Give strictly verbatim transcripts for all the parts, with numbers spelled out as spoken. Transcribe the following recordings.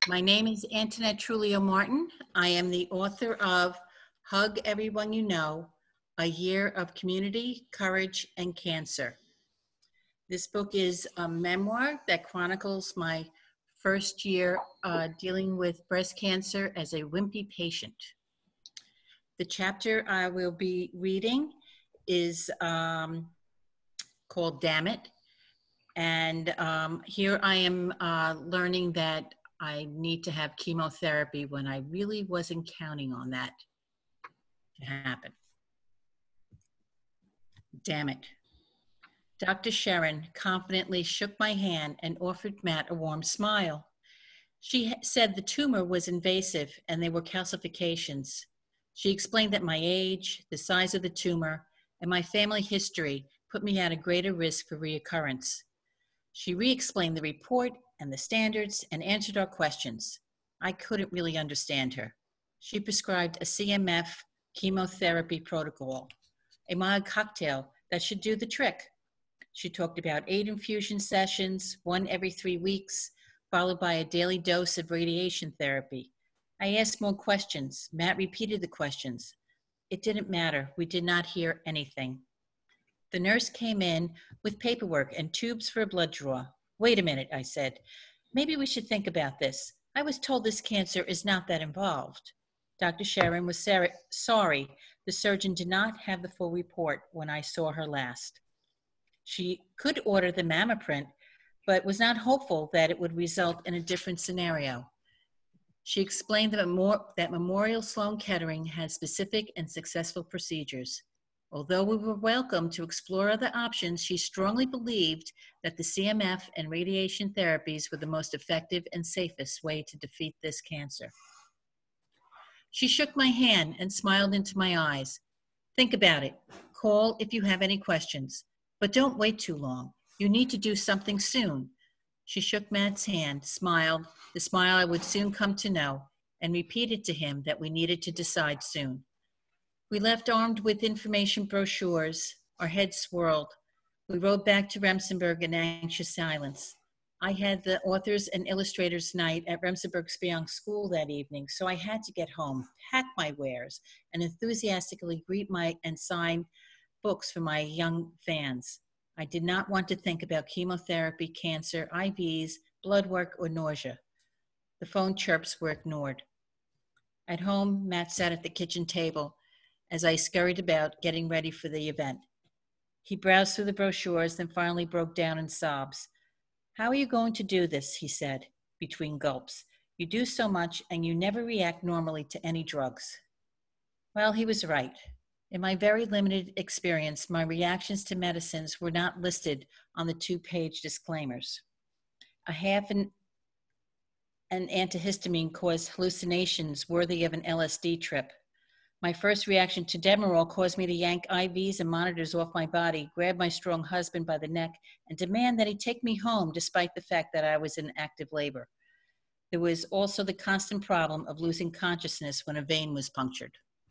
My name is Antoinette Trulio Martin. I am the author of Hug Everyone You Know, A Year of Community, Courage, and Cancer. This book is a memoir that chronicles my first year uh, dealing with breast cancer as a wimpy patient. The chapter I will be reading is um, called Damn It. And um, here I am uh, learning that I need to have chemotherapy when I really wasn't counting on that to happen. Damn it. Doctor Sharon confidently shook my hand and offered Matt a warm smile. She said the tumor was invasive and there were calcifications. She explained that my age, the size of the tumor, and my family history put me at a greater risk for reoccurrence. She re-explained the report and the standards and answered our questions. I couldn't really understand her. She prescribed a C M F chemotherapy protocol, a mild cocktail that should do the trick. She talked about eight infusion sessions, one every three weeks, followed by a daily dose of radiation therapy. I asked more questions. Matt repeated the questions. It didn't matter. We did not hear anything. The nurse came in with paperwork and tubes for a blood draw. Wait a minute, I said. Maybe we should think about this. I was told this cancer is not that involved. Doctor Sharon was sorry. The surgeon did not have the full report when I saw her last. She could order the mammoprint, but was not hopeful that it would result in a different scenario. She explained that, that Memorial Sloan Kettering had specific and successful procedures. Although we were welcome to explore other options, she strongly believed that the C M F and radiation therapies were the most effective and safest way to defeat this cancer. She shook my hand and smiled into my eyes. Think about it. Call if you have any questions, but don't wait too long. You need to do something soon. She shook Matt's hand, smiled, the smile I would soon come to know, and repeated to him that we needed to decide soon. We left armed with information brochures. Our heads swirled. We rode back to Remsenburg in anxious silence. I had the authors and illustrators night at Remsenburg Spionk School that evening, so I had to get home, pack my wares, and enthusiastically greet my and sign books for my young fans. I did not want to think about chemotherapy, cancer, I Vs, blood work, or nausea. The phone chirps were ignored. At home, Matt sat at the kitchen table as I scurried about getting ready for the event. He browsed through the brochures, then finally broke down in sobs. How are you going to do this, he said, between gulps. You do so much and you never react normally to any drugs. Well, he was right. In my very limited experience, my reactions to medicines were not listed on the two-page disclaimers. A half an, an antihistamine caused hallucinations worthy of an L S D trip. My first reaction to Demerol caused me to yank I Vs and monitors off my body, grab my strong husband by the neck, and demand that he take me home despite the fact that I was in active labor. There was also the constant problem of losing consciousness when a vein was punctured.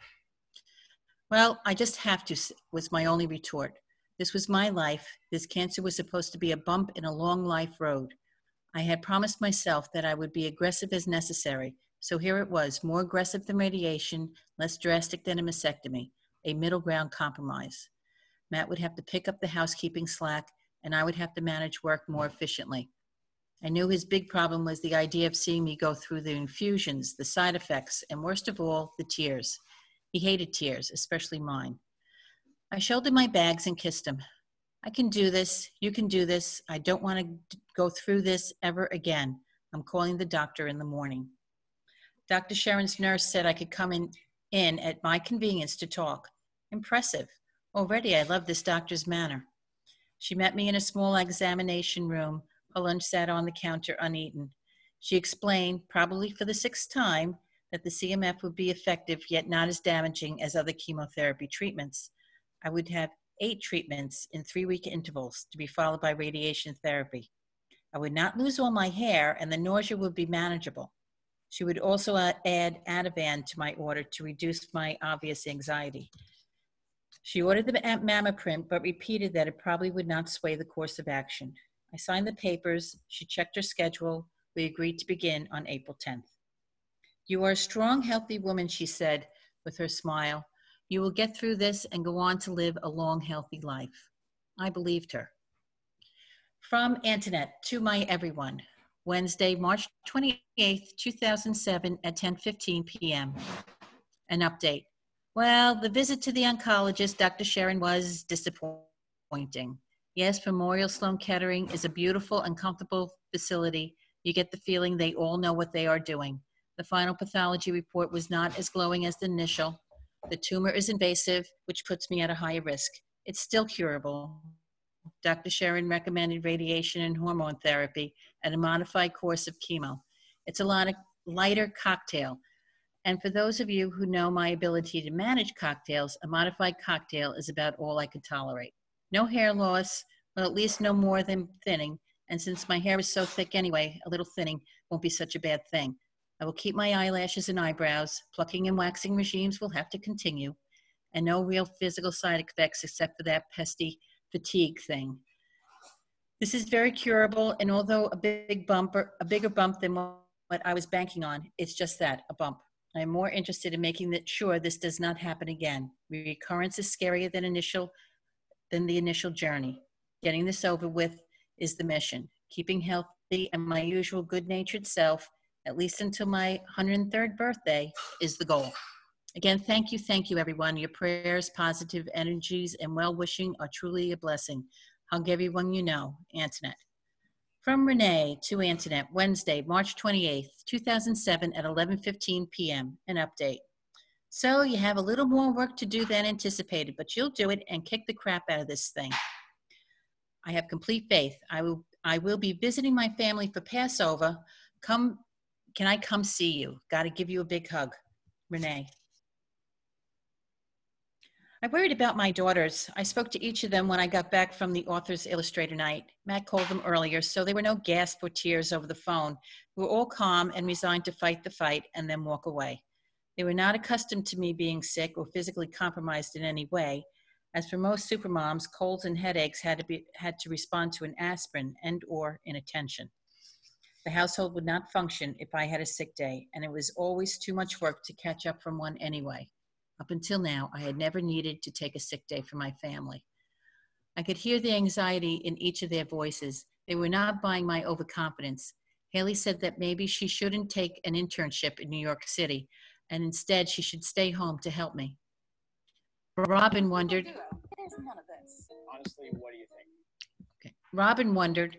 Well, I just have to, was my only retort. This was my life. This cancer was supposed to be a bump in a long life road. I had promised myself that I would be aggressive as necessary. So here it was, more aggressive than radiation, less drastic than a mastectomy, a middle ground compromise. Matt would have to pick up the housekeeping slack, and I would have to manage work more efficiently. I knew his big problem was the idea of seeing me go through the infusions, the side effects, and worst of all, the tears. He hated tears, especially mine. I shouldered my bags and kissed him. I can do this. You can do this. I don't want to go through this ever again. I'm calling the doctor in the morning. Doctor Sharon's nurse said I could come in, in at my convenience to talk. Impressive. Already I love this doctor's manner. She met me in a small examination room. Her lunch sat on the counter uneaten. She explained, probably for the sixth time, that the C M F would be effective yet not as damaging as other chemotherapy treatments. I would have eight treatments in three-week intervals to be followed by radiation therapy. I would not lose all my hair and the nausea would be manageable. She would also add Ativan to my order to reduce my obvious anxiety. She ordered the mammoprint, but repeated that it probably would not sway the course of action. I signed the papers. She checked her schedule, We agreed to begin on April tenth. You are a strong, healthy woman, she said with her smile. You will get through this and go on to live a long, healthy life. I believed her. From Antoinette to my everyone. Wednesday, March twenty-eighth, two thousand seven at ten fifteen p.m. An update. Well, the visit to the oncologist, Doctor Sharon, was disappointing. Yes, Memorial Sloan Kettering is a beautiful and comfortable facility. You get the feeling they all know what they are doing. The final pathology report was not as glowing as the initial. The tumor is invasive, which puts me at a higher risk. It's still curable. Doctor Sharon recommended radiation and hormone therapy and a modified course of chemo. It's a lot of lighter cocktail. And for those of you who know my ability to manage cocktails, a modified cocktail is about all I could tolerate. No hair loss, well, at least no more than thinning. And since my hair is so thick anyway, a little thinning won't be such a bad thing. I will keep my eyelashes and eyebrows. Plucking and waxing regimes will have to continue. And no real physical side effects except for that pesky fatigue thing. This is very curable, and although a big bump, or a bigger bump than what I was banking on, it's just that, a bump. I am more interested in making sure this does not happen again. Recurrence is scarier than initial, than the initial journey. Getting this over with is the mission. Keeping healthy and my usual good-natured self, at least until my one hundred third birthday, is the goal. Again, thank you, thank you, everyone. Your prayers, positive energies, and well-wishing are truly a blessing. Hug everyone you know. Antoinette. From Renee to Antoinette, Wednesday, March twenty-eighth, two thousand seven at eleven fifteen p.m. An update. So you have a little more work to do than anticipated, but you'll do it and kick the crap out of this thing. I have complete faith. I will, I will be visiting my family for Passover. Come, can I come see you? Got to give you a big hug. Renee. I worried about my daughters. I spoke to each of them when I got back from the Authors Illustrator night. Matt called them earlier, so there were no gasp or tears over the phone. We were all calm and resigned to fight the fight and then walk away. They were not accustomed to me being sick or physically compromised in any way. As for most supermoms, colds and headaches had to be had to respond to an aspirin and or inattention. The household would not function if I had a sick day, and it was always too much work to catch up from one anyway. Up until now, I had never needed to take a sick day for my family. I could hear the anxiety in each of their voices. They were not buying my overconfidence. Haley said that maybe she shouldn't take an internship in New York City, and instead she should stay home to help me. Robin wondered. There's none of this. Honestly, what do you think? Okay. Robin wondered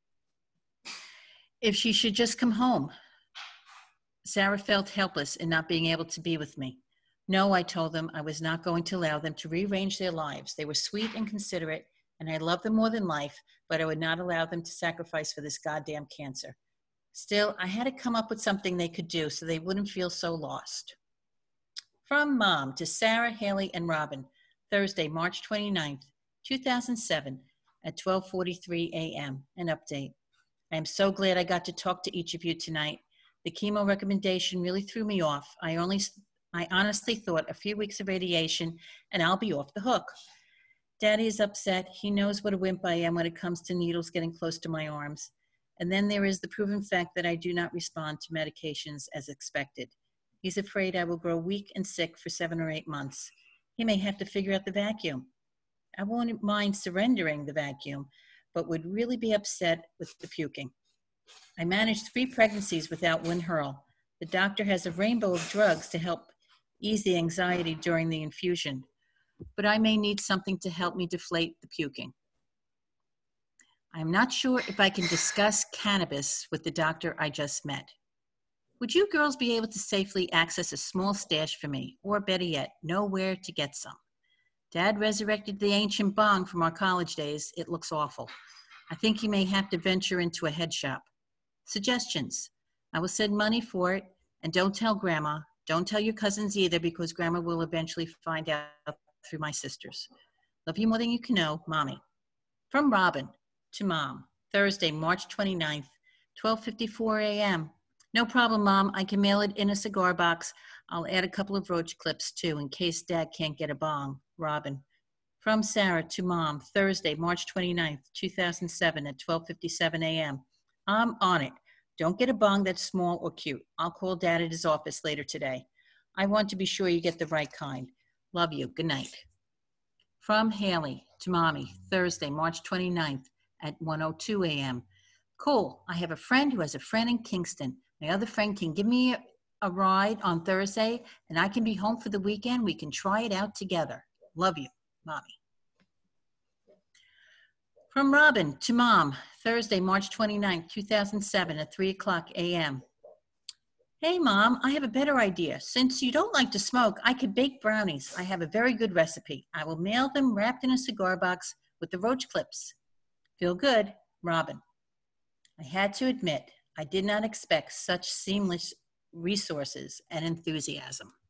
if she should just come home. Sarah felt helpless in not being able to be with me. No, I told them I was not going to allow them to rearrange their lives. They were sweet and considerate, and I loved them more than life, but I would not allow them to sacrifice for this goddamn cancer. Still, I had to come up with something they could do so they wouldn't feel so lost. From Mom to Sarah, Haley, and Robin, Thursday, March twenty-ninth, two thousand seven at twelve forty-three a.m. An update. I am so glad I got to talk to each of you tonight. The chemo recommendation really threw me off. I only I honestly thought a few weeks of radiation and I'll be off the hook. Daddy is upset. He knows what a wimp I am when it comes to needles getting close to my arms. And then there is the proven fact that I do not respond to medications as expected. He's afraid I will grow weak and sick for seven or eight months. He may have to figure out the vacuum. I won't mind surrendering the vacuum, but would really be upset with the puking. I managed three pregnancies without Winhurl. The doctor has a rainbow of drugs to help ease the anxiety during the infusion, but I may need something to help me deflate the puking. I'm not sure if I can discuss cannabis with the doctor I just met. Would you girls be able to safely access a small stash for me, or better yet, know where to get some? Dad resurrected the ancient bong from our college days. It looks awful. I think you may have to venture into a head shop. Suggestions. I will send money for it, and don't tell Grandma. Don't tell your cousins either, because Grandma will eventually find out through my sisters. Love you more than you can know, Mommy. From Robin to Mom, Thursday, March twenty-ninth, twelve fifty-four a.m. No problem, Mom. I can mail it in a cigar box. I'll add a couple of roach clips, too, in case Dad can't get a bong. Robin. From Sarah to Mom, Thursday, March twenty-ninth, two thousand seven at twelve fifty-seven a.m. I'm on it. Don't get a bong that's small or cute. I'll call Dad at his office later today. I want to be sure you get the right kind. Love you. Good night. From Haley to Mommy, Thursday, March twenty-ninth at one oh two a.m. Cool. I have a friend who has a friend in Kingston. My other friend can give me a, a ride on Thursday, and I can be home for the weekend. We can try it out together. Love you, Mommy. From Robin to Mom, Thursday, March twenty-ninth, two thousand seven at three o'clock a.m. Hey, Mom, I have a better idea. Since you don't like to smoke, I could bake brownies. I have a very good recipe. I will mail them wrapped in a cigar box with the roach clips. Feel good, Robin. I had to admit, I did not expect such seamless resources and enthusiasm.